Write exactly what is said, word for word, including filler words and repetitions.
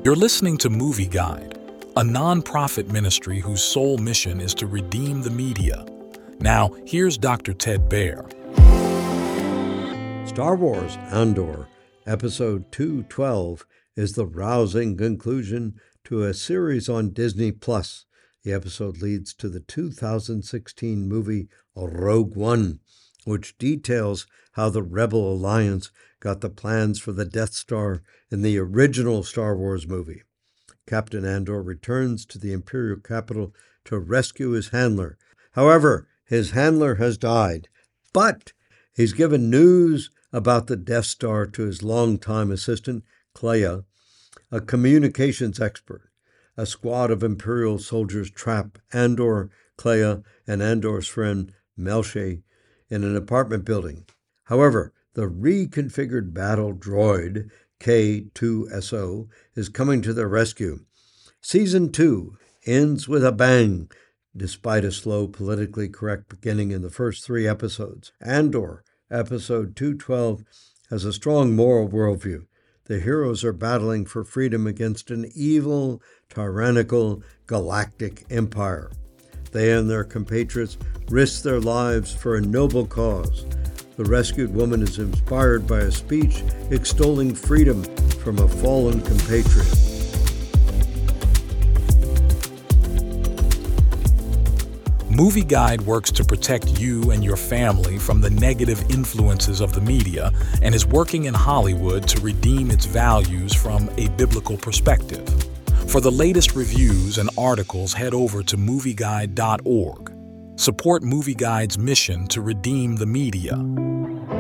You're listening to Movie Guide, a non-profit ministry whose sole mission is to redeem the media. Now, here's Doctor Ted Baehr. Star Wars Andor, Episode two twelve, is the rousing conclusion to a series on Disney Plus. The episode leads to the two thousand sixteen movie Rogue One, which details how the Rebel Alliance got the plans for the Death Star in the original Star Wars movie. Captain Andor returns to the Imperial capital to rescue his handler. However, his handler has died, but he's given news about the Death Star to his longtime assistant, Kleya, a communications expert. A squad of Imperial soldiers trap Andor, Kleya, and Andor's friend Melshi in an apartment building. However, the reconfigured battle droid K two S O is coming to their rescue. Season two ends with a bang, despite a slow, politically correct beginning in the first three episodes. Andor, Episode two twelve, has a strong moral worldview. The heroes are battling for freedom against an evil, tyrannical, galactic empire. They and their compatriots risk their lives for a noble cause. The rescued woman is inspired by a speech extolling freedom from a fallen compatriot. Movie Guide works to protect you and your family from the negative influences of the media and is working in Hollywood to redeem its values from a biblical perspective. For the latest reviews and articles, head over to movie guide dot org. Support Movie Guide's mission to redeem the media.